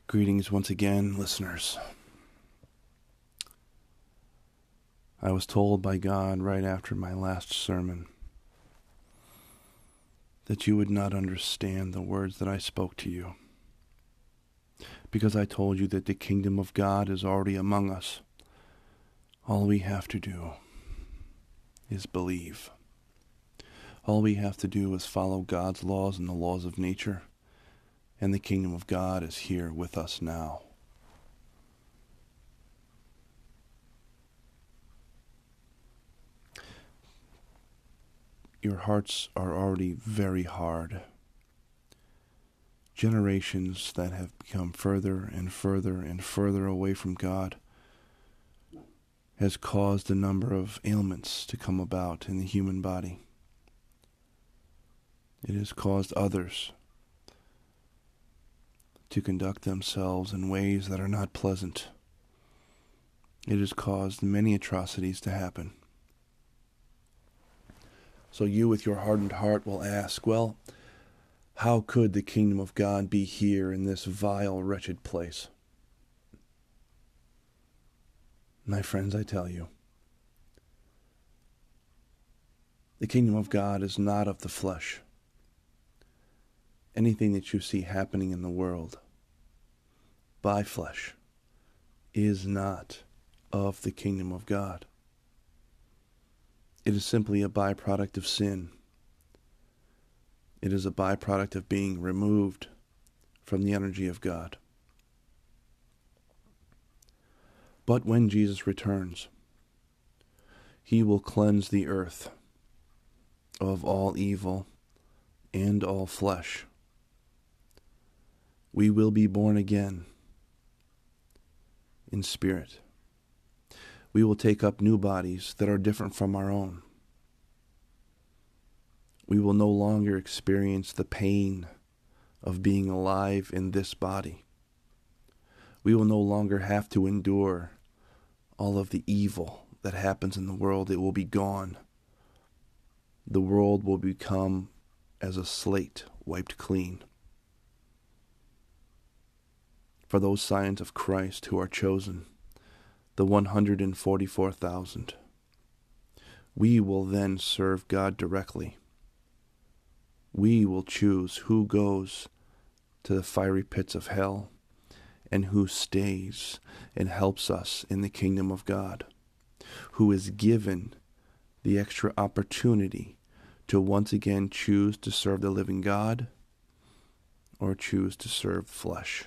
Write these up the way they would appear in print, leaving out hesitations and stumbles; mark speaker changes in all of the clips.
Speaker 1: Greetings once again, listeners. I was told by God right after my last sermon that you would not understand the words that I spoke to you, because I told you that the kingdom of God is already among us. All we have to do is believe. All we have to do is follow God's laws and the laws of nature, and the kingdom of God is here with us now. Your hearts are already very hard. Generations that have become further and further and further away from God has caused a number of ailments to come about in the human body. It has caused others to conduct themselves in ways that are not pleasant. It has caused many atrocities to happen. So you with your hardened heart will ask, well, how could the kingdom of God be here in this vile, wretched place? My friends, I tell you, the kingdom of God is not of the flesh. Anything that you see happening in the world by flesh is not of the kingdom of God. It is simply a byproduct of sin. It is a byproduct of being removed from the energy of God. But when Jesus returns, he will cleanse the earth of all evil and all flesh. We will be born again in spirit. We will take up new bodies that are different from our own. We will no longer experience the pain of being alive in this body. We will no longer have to endure all of the evil that happens in the world. It will be gone. The world will become as a slate wiped clean. For those signs of Christ who are chosen, the 144,000, we will then serve God directly. We will choose who goes to the fiery pits of hell and who stays and helps us in the kingdom of God, who is given the extra opportunity to once again choose to serve the living God or choose to serve flesh.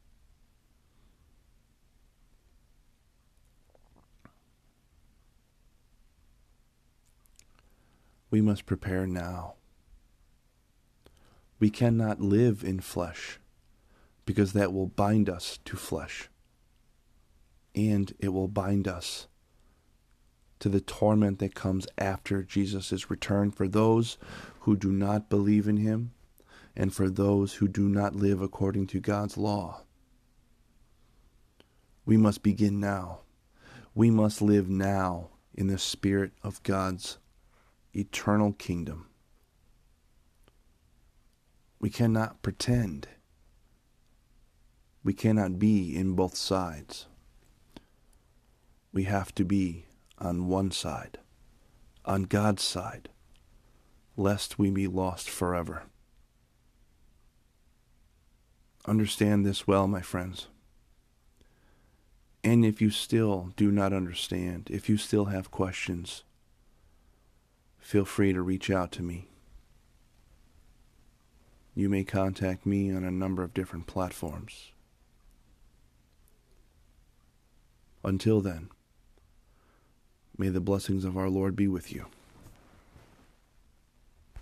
Speaker 1: We must prepare now. We cannot live in flesh because that will bind us to flesh, and it will bind us to the torment that comes after Jesus' return for those who do not believe in him and for those who do not live according to God's law. We must begin now. We must live now in the spirit of God's eternal kingdom. We cannot pretend. We cannot be in both sides. We have to be on one side, on God's side, lest we be lost forever. Understand this well, my friends. And if you still do not understand, if you still have questions, feel free to reach out to me. You may contact me on a number of different platforms. Until then, may the blessings of our Lord be with you.